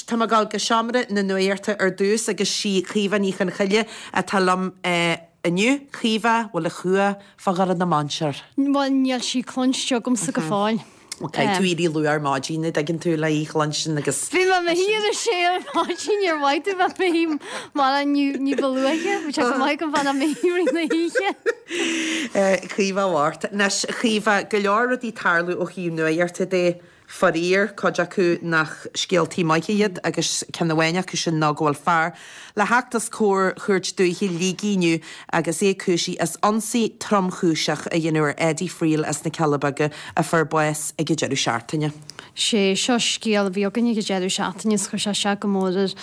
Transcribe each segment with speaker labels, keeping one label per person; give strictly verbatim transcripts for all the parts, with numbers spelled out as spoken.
Speaker 1: tá gáil go seamra na nuirta ar dús agus sí chríomh ní an chuile a talam aniu chríomh bhfuil a chua fagar na manseir.
Speaker 2: Bhainneal sí clonsteog gom sa go fáil.
Speaker 1: Ok, tú irí luar mágína agin tú le í chlansin agus.
Speaker 2: Bhí me híar a sé mágin ar bhaite bheit mé mar an ní balúige, bú go maiid go bhana mé híí na híe.
Speaker 1: Chríomh bhhart. Nes chríomh go leor í tarlú ó chiú nuirta dé farír coid acu nach scéaltí maiiciad agus cenahhaine acu sin nágháil fearr. Le heachtas cór chuirt dúhí lígíniu agus é cúsí as ansaí tromchúiseach a dhéanúir Eddie Friel as na Calabaga a fear bues ag go deadú seaartaine.
Speaker 2: sé seo scéal bhí gan go deadú seaartaine chu se se go mórir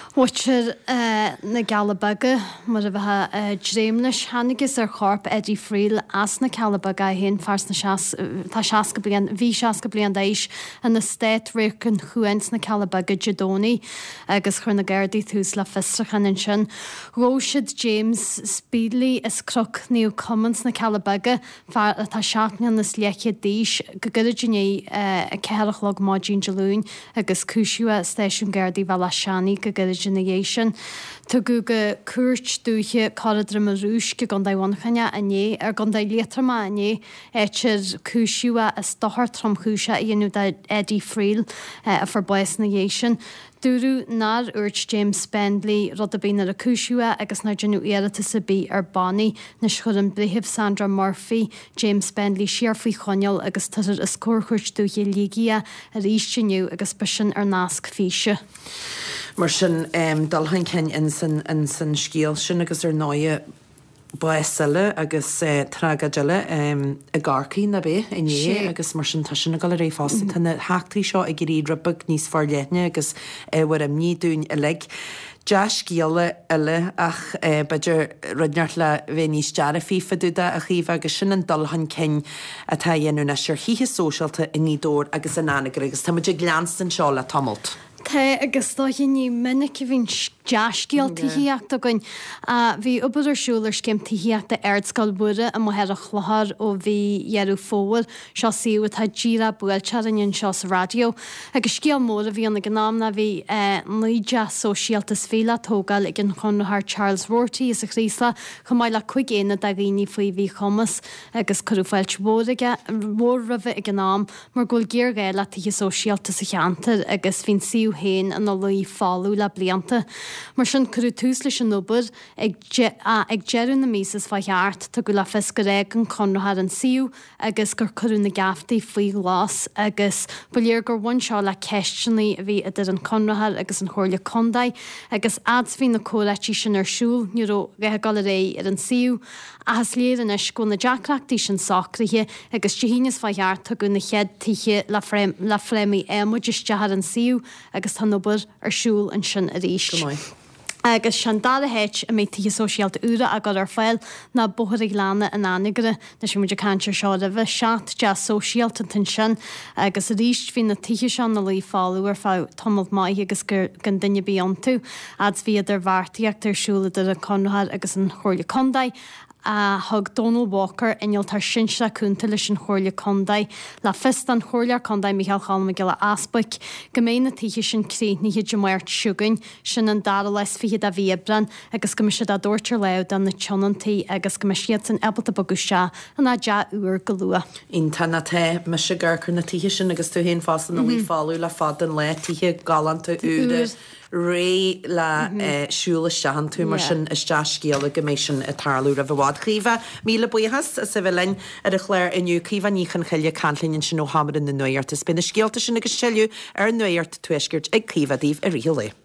Speaker 2: Wair na Calabaga mar a bheit dréimnes hanagus ar chorp Eddie Friel as na Calabaga hén fars tá seaca blian bhí seaca blian éis an na stéit récinn chuint na Calabaga Judóní agus chur na Gardaí túús le fistrachan in sin. Róisiid James Speedley is croc níú Commons na Calabaga tá seaachna na sléiche díis go guidirné a ceirichlog mágin deún agus cúisiú stéisiún Gardaí bhe le seanní go guidirnéation. Tá go go cuairt dúthe cadra marúis go gandaháinchaine ané ar gandá létrama ané éitir cúisiú a stothir tromchúise a dhéanú Eddie Friel a for bues na Nation. Dúrú nar úirt James Spendley rud a bína a cúisiúa agus na genú éirita sa bí ar bannaí na chud an brithimh Sandra Murphy, James Spendley siar faoi choneal agus tuidir is cóirchuirt dúhé lígia a ríisteniu agus bisin ar nasc físe.
Speaker 1: Mar sin um, dalhain cin in san, in san scíal sin agus ar náide Baisile agus uh, tragaile um, a garcaí na bé iné agus mar sin taisina gal ré fásta tanna heachtaí seo ag gurí rubug níos farléithne agus bhar am ní dún i le. Deas cíala eile ach beidir runeart le bhé níos deara fifa dúda a chiomh agus sin an dalhan cin atá dhéanú na seir híthe sóisialta i ní dór agus an anagur agus tá muidir gleanstan seo le tamalt.
Speaker 2: Tá agus tá ní minic a bhín deascéaltaííocht a goin a bhí obairirsúlar cimtaíocht a airscoil bure a mohead a chluthar ó bhí dhearú fóil seo siú tá díra builtear in seo sa radio agus cíal mór a bhí anna gnámna bhí nuide sosialtas féle tógáil ag an chunathar Charles Rorty is a chrísla chu maiid le chuig éine a rií faoi bhí chomas agus chuúfáilt mórige mór raheh ag gnám mar ggóil géirgéile tuí sosialtas a cheantar agus hín siú héin an luí fáú le blianta. Mar sin chuú túús leis an nóbud ag jeann na mísas fáart tá go le fis go réig an conrathar an siú agus gur chuú na gaftaí faoi glás agus buléir gur bhain seo le ceistena a bhí idir an conrathar agus an chóirla condaid agus ads hí na córatí sin arsúl níró bheitthe gal ré ar an siú a has léan is go na deacraachtaí sin sacrathe agus tíhínas fáart tá go na chead tithe le fréimí émuidirtethar an siú agus tá nóbud arsúl an sin a ríist. Agus sean dála héit a mé tithe sosiálta úra a god ar fáil na bothir lána an anigre na si muidir cantir seo a bheith seat de sosiálta tin sin agus a ríist hí na tithe seán na lí fáú ar fá tomalt maith agus gur gan dunne bíon tú ads bhí idir bhartaíocht arsúla ar a conrathar agus an chóirla condaid a thug Donald Walker inal tar sinse cúnta leis an chóirla condaid le fist an chóirla condaid Michael Chalma go le aspaig go mé na tithe sin críníhe de mairt siúgain sin an dara leis fiad a bhíbran agus go si a dúirtar le an na tionantaí agus go siad an ebalta bogu se an a de uair go lua.
Speaker 1: Ín tanna te me se ggurchar na tithe sin agus tú hén fásan na bhí fáú le fad an le tithe galanta úda. Ré le siúla sehan tú mar sin is deascéala go mééis sin a tarlú a bhhád chríomh míle buchas a sa bhlein ar a chléir inniu cíomh níchan chaile canlinn sin ó hamar in na nuirt is bina scéalta sin agus seú ar nuirt tuisgirt ag cíomhdíh a riolé.